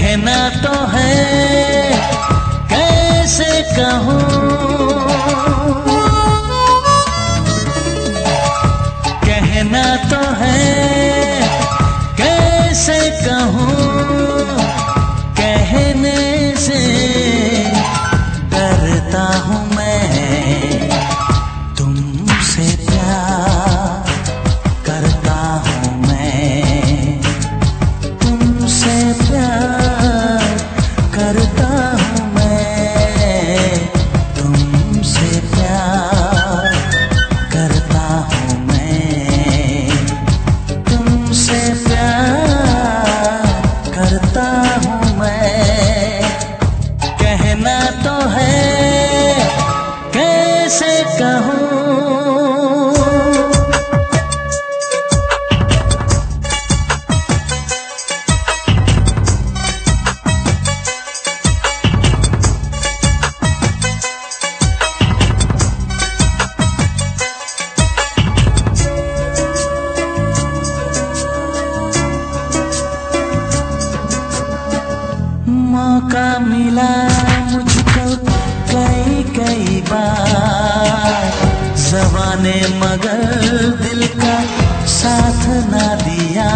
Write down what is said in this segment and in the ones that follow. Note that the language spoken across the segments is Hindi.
कहना तो है कैसे कहूँ, कहना तो है कैसे कहूँ, कहने से डरता हूँ मैं। तुमसे प्यार करता हूँ मैं, तुमसे प्यार करता हूँ मैं, तुमसे प्यार करता हूँ मैं, तुमसे प्यार करता हूँ मैं। कहना तो है कैसे कहूँ। मौका मिला मुझको कई कई बार, ज़बाने मगर दिल का साथ ना दिया।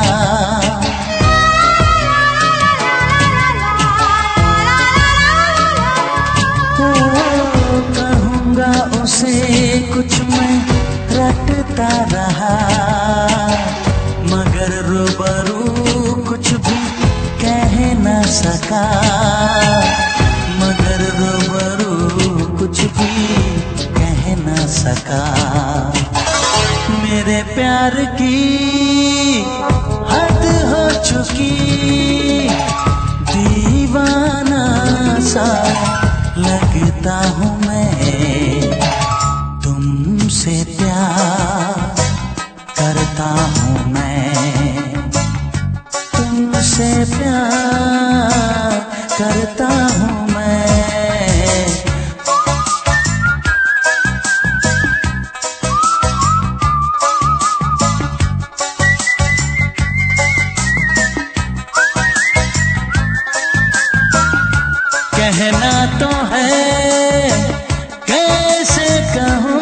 कहूँगा उसे कुछ मैं रटता रहा, मगर रूबरू कुछ भी कह न सका, मगर रूबरू कुछ भी कह न सका। मेरे प्यार की हद हो चुकी, दीवाना सा लगता हूँ मैं। तुमसे प्यार करता हूँ मैं, तुमसे प्यार करता हूँ मैं। कहना तो है कैसे कहूँ,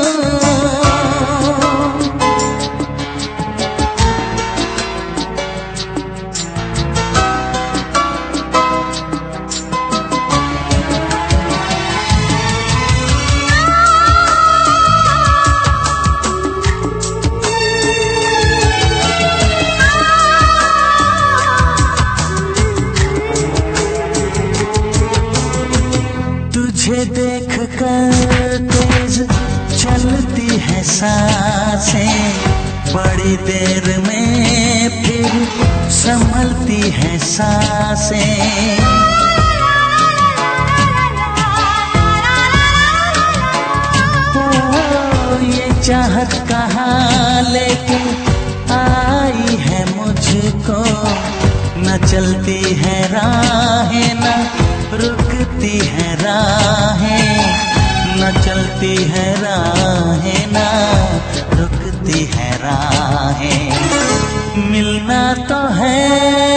तुझे देख कर तेज चलती है सांसें, बड़ी देर में फिर संभलती है सांसें। ये चाहत कहाँ लेके आई है मुझको, न चलती है राहें न रुकती है राहें, न चलती है राहें न रुकती है राहें। मिलना तो है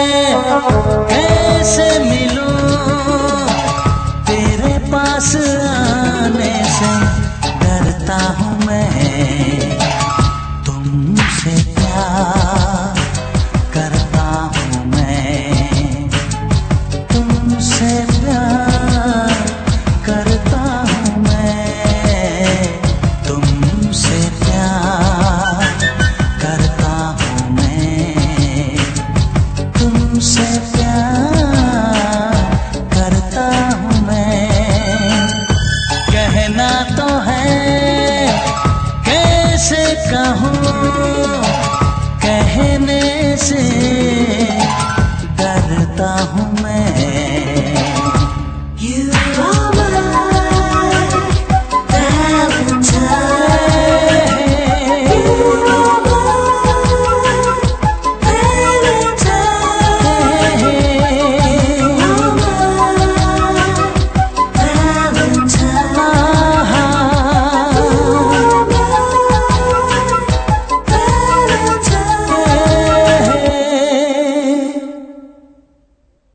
कैसे मिलूं, तेरे पास आने से डरता हूँ मैं। तुमसे प्यार करता हूँ मैं, तुमसे प्यार करता हूँ मैं, तुमसे प्यार करता हूँ मैं, तुमसे प्यार